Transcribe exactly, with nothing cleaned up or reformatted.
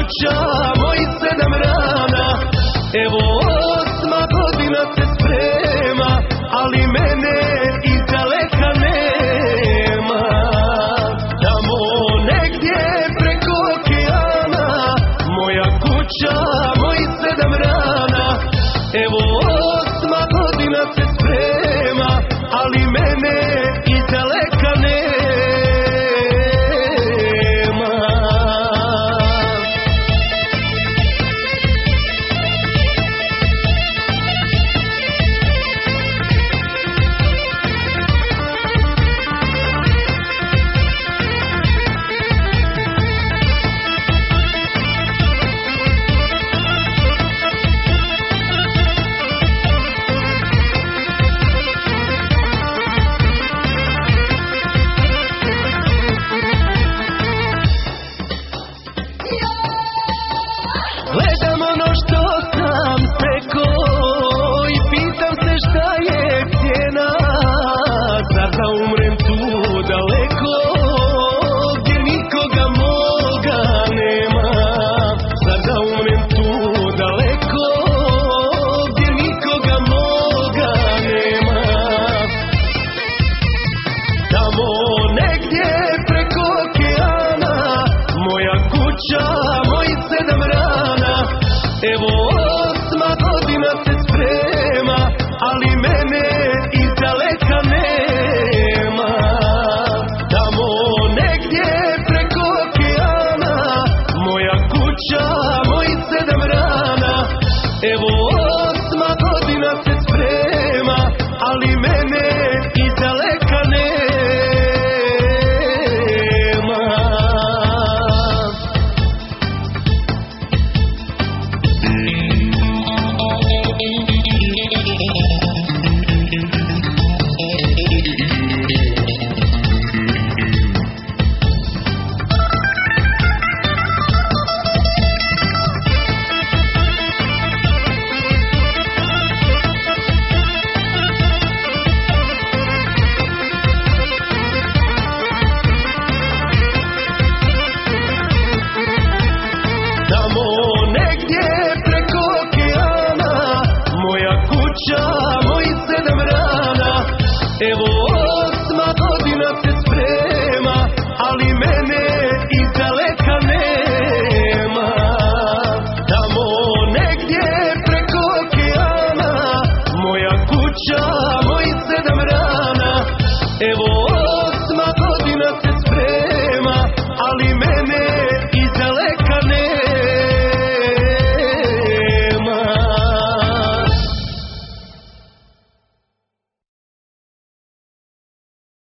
kuća, moji sedam rana. Evo osma godina se sprema, ali mene iz daleka nema. Tamo negdje preko okeana, moja kuća, moji sedam rana. Evo osma godina se sprema, ali mene iz daleka nema. Gledam ono što sam stekao i pitam se šta je cijena. Zar da umrem tu daleko, gdje nikoga moga nema. Zar da umrem tu daleko, gdje nikoga moga nema. Tamo negdje preko okeana, moja kuća,